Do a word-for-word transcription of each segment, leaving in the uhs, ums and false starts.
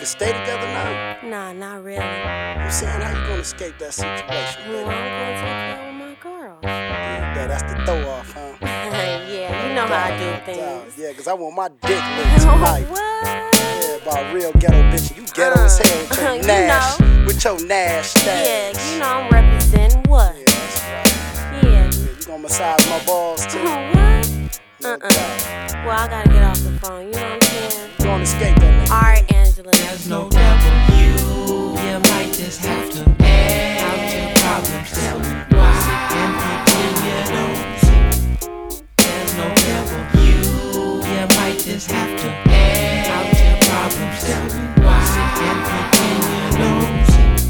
niggas stay together now? Nah, not really. I'm saying, how you gonna escape that situation? Well, I'm going to the club with my girls. Yeah, that's the throw off, huh? Yeah, you know how I do things. Yeah, cause I want my dick licked tonight. What? Yeah, about real ghetto bitch. You ghetto uh, as hell with your you Nash. Know. With your Nash stash. Yeah, you know I'm representing what? Yeah, that's right. Yeah. Yeah, you gonna massage my balls too? What? No uh-uh. doubt. Well, I gotta get off the phone, you know what I'm saying? You gonna escape that nigga. Alright, Angela. There's no devil. You, you might just have to air out your problems. Tell me why and pretend you don't see. There's no devil. You, you might just have to air out your problems. Tell me why and pretend you don't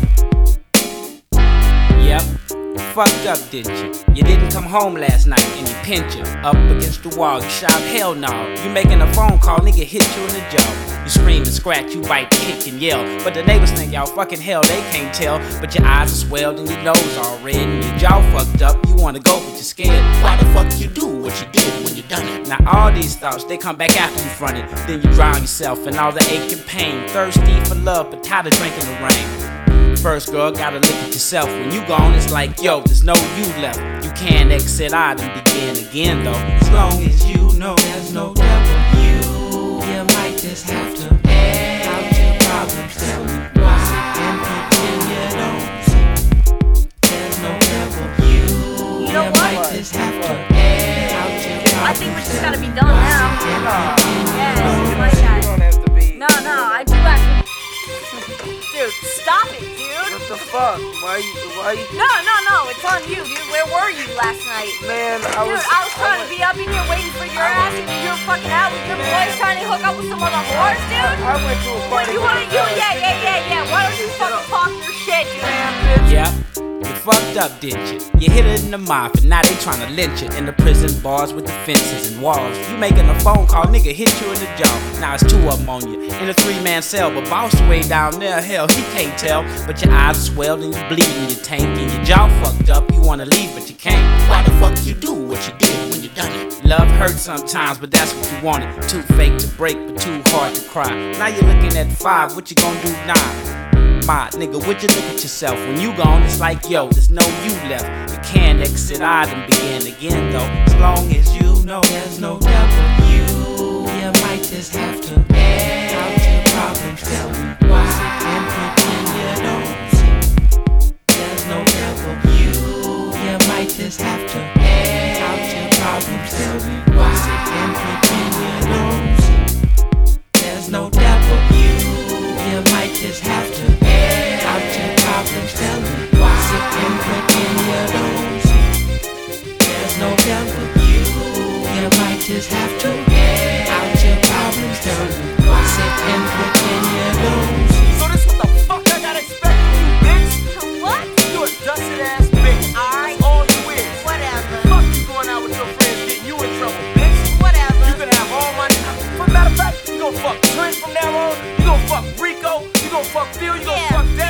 see. Yep. Fucked up, didn't you? You didn't come home last night and you pinned you up against the wall. You shout, hell no. You making a phone call, nigga hit you in the jaw. You scream and scratch, you bite, kick and yell. But the neighbors think y'all fucking hell, they can't tell. But your eyes are swelled and your nose all red and your jaw fucked up. You wanna go but you're scared. Why the fuck you do what you did when you done it? Now all these thoughts, they come back after you fronted. Then you drown yourself in all the ache and pain. Thirsty for love but tired of drinking the rain. First girl, gotta look at yourself. When you gone, it's like, yo, there's no you left. You can't exit out and begin again, though. As long as you know there's no devil, you, you might just have to air out your problems. Tell me why and pretend you don't see. There's no devil, you, you know you what? might just have to air out your problems. I think we just gotta be done now. Yes, my guy. You don't have to be. No, no, I do actually. Dude, stop it, dude. What the fuck? Why you, why you? No, no, no, it's on you, dude. Where were you last night? Man, I Dude, was. I was trying I to be up in here waiting for your ass, and you were fucking out with your boys trying to hook up with some other whores, dude. I went to a What party. you wanna do? Yeah, yeah, yeah, yeah. Why don't you fucking talk your shit, dude? Man, bitch. Yep. You fucked up, didn't you? You hit it in the mouth and now they tryna lynch you in the prison bars with the fences and walls. You making a phone call, nigga hit you in the jaw. Now it's two of them on you in a three-man cell, but boss way down there, hell, he can't tell. But your eyes are swelled and you bleeding, your tank and your jaw fucked up. You wanna leave but you can't. Why the fuck you do what you did when you done it? Love hurts sometimes, but that's what you wanted. Too fake to break, but too hard to cry. Now you're looking at five, what you gonna do now? My nigga, would you look at yourself? When you gone, it's like, yo, there's no you left. You can't exit out and begin again, though. As long as you know there's no devil, you, you might just have to air out your problems. Tell me why and pretend you don't see. There's no devil, you, you might just have to air out your problems. Tell me why and pretend you don't see. There's no devil, you, you might just have to air out your problems. Tell me why and pretend you don't see. There's no devil, you, you might just have to air out your problems. Tell me why and pretend you don't see. So this what the fuck I gotta expect from you, bitch? What? You a dusted ass bitch. Alright. That's all you is. Whatever. Fuck you going out with your friends, getting you in trouble, bitch. Whatever. You can have all my. For a matter of fact, you gon' fuck Trent from now on. You gon' fuck Rico. You gon' fuck Phil. You gon' Yeah. fuck